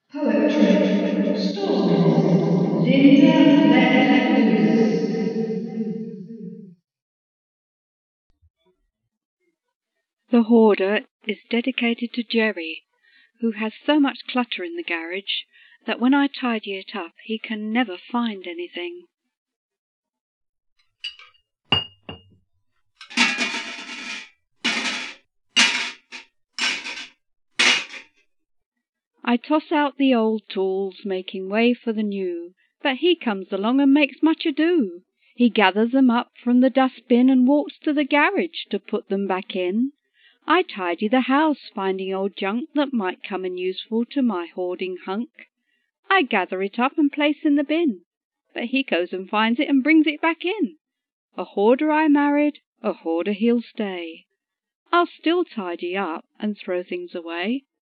Poetry. Stories. Linda Let Loose. The Hoarder is dedicated to Jerry, who has so much clutter in the garage that when I tidy it up he can never find anything. I toss out the old tools, making way for the new, but he comes along and makes much ado. He gathers them up from the dustbin and walks to the garage to put them back in. I tidy the house, finding old junk that might come in useful to my hoarding hunk. I gather it up and place in the bin, but he goes and finds it and brings it back in. A hoarder I married, a hoarder he'll stay. I'll still tidy up and throw things away,